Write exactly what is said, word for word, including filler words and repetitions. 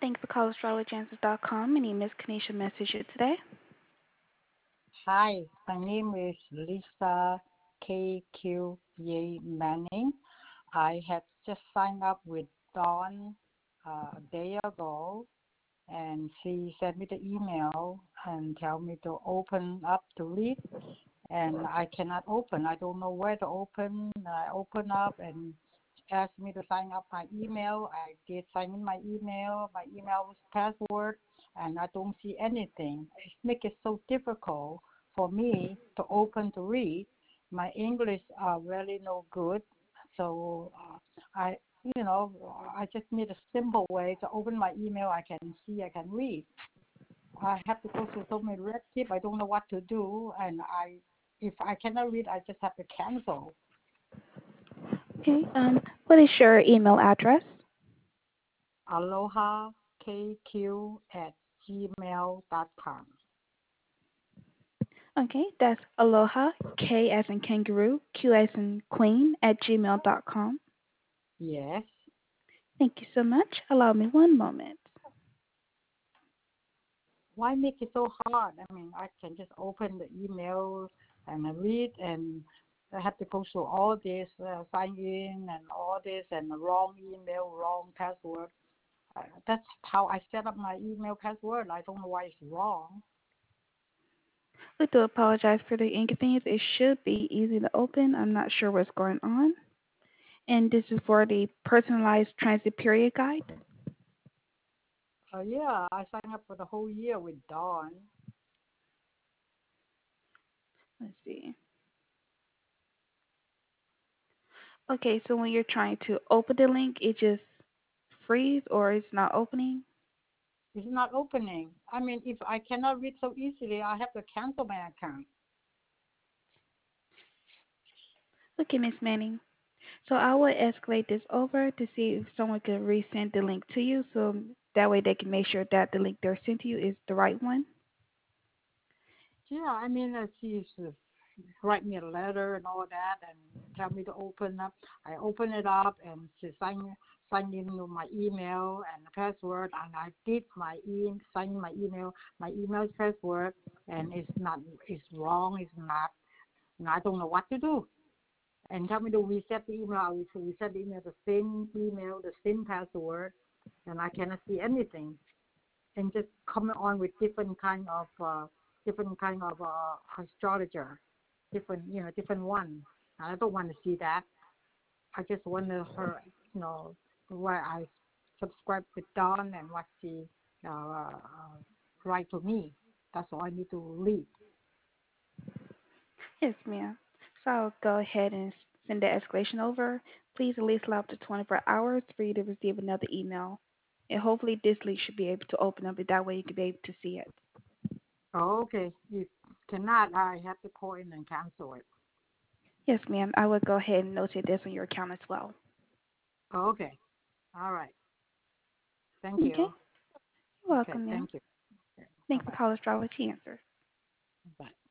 Thanks for calling astrology answers dot com. My name is Kanisha. Message you today. Hi, my name is Lisa K Q Ye Manning. I had just signed up with Dawn uh, a day ago, and she sent me the email and tell me to open up to read, and I cannot open. I don't know where to open. I open up and asked me to sign up my email. I did sign in my email. My email was password, and I don't see anything. It makes it so difficult for me to open to read. My English are really no good, so uh, I, you know, I just need a simple way to open my email. I can see, I can read. I have to go through so many red tape. I don't know what to do, and I, if I cannot read, I just have to cancel. Okay. Um, what is your email address? Aloha K Q at gmail dot com. Okay, that's aloha k as in kangaroo, q as in queen at gmail dot com. Yes. Thank you so much. Allow me one moment. Why make it so hard? I mean, I can just open the email and I read, and I have to go through all this, uh, sign in and all this, and the wrong email, wrong password. Uh, that's how I set up my email password. I don't know why it's wrong. We do apologize for the inconvenience. It should be easy to open. I'm not sure what's going on. And this is for the personalized transit period guide. Uh, yeah, I signed up for the whole year with Dawn. Let's see. Okay, so when you're trying to open the link, it just freeze or it's not opening. It's not opening. I mean, if I cannot read so easily, I have to cancel my account. Okay, Miss Manning. So I will escalate this over to see if someone could resend the link to you, so that way they can make sure that the link they're sent to you is the right one. Yeah, I mean, uh, she used to write me a letter and all that, and tell me to open up. I open it up, and she signed signed in with my email and the password, and I did my e sign in my email, my email password, and it's not, it's wrong, it's not, and I don't know what to do. And tell me to reset the email. I will reset the email, the same email, the same password, and I cannot see anything. And just coming on with different kind of uh, different kind of uh, astrologer, different you know different one. I don't want to see that. I just want her, you know, where I subscribe with Dawn and what she uh, uh, write to me. That's all I need to read. Yes, ma'am. So I'll go ahead and send the escalation over. Please at least allow up to twenty-four hours for you to receive another email. And hopefully this link should be able to open up, and that way you can be able to see it. Oh, okay. If cannot, I have to call in and cancel it. Yes, ma'am. I will go ahead and notate this on your account as well. Oh, okay. All right. Thank Okay. you. You're Okay. welcome, ma'am. Thank you. Bye Thanks for bye. calling Astrology Answers. Bye.